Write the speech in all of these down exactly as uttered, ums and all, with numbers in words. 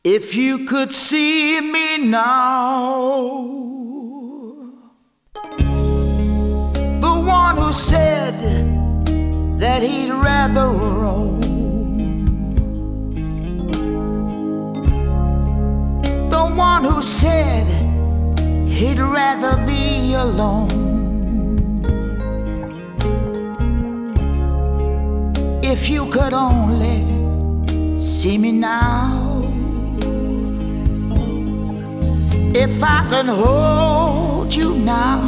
If you could see me now, the one who said that he'd rather roam, the one who said he'd rather be alone. If you could only see me now, if I can hold you now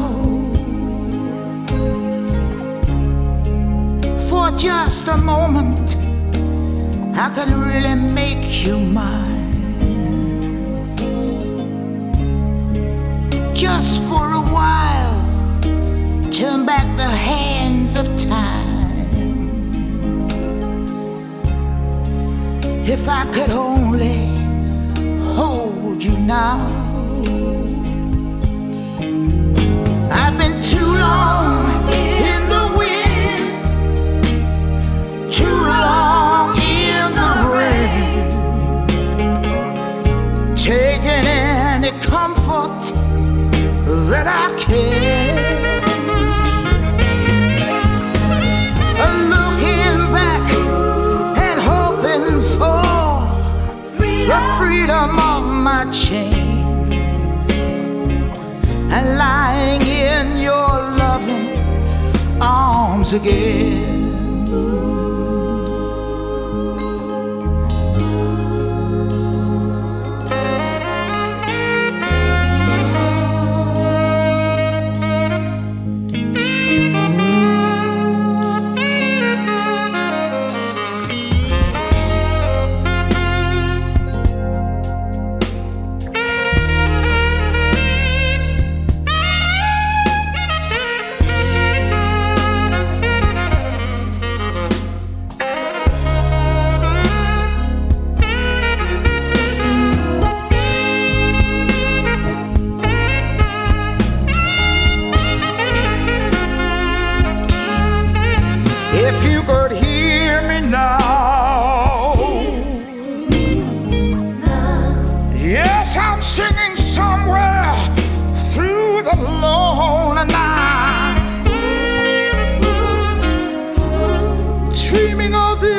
for just a moment, I could really make you mine. Just for a while, turn back the hands of time. If I could only hold you now. I've been too long in the wind, too long in the rain, taking any comfort that I can, looking back and hoping for the freedom of my chains, and lying in your loving arms again. If you could hear me now, yes, I'm singing somewhere through the lonely night, dreaming of the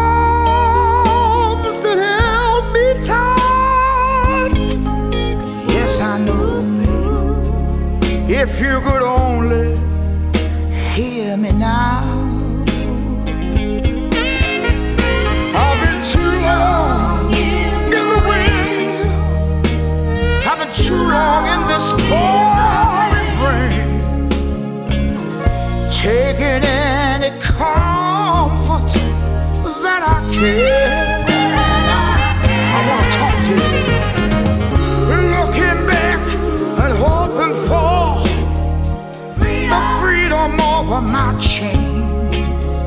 arms that held me tight. Yes, I know, baby, if you could only hear me now. Too long in this pouring rain, taking any comfort that I can. I want to talk to you, looking back and hoping for the freedom over my chains,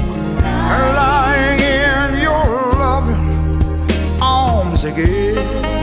lying in your loving arms again.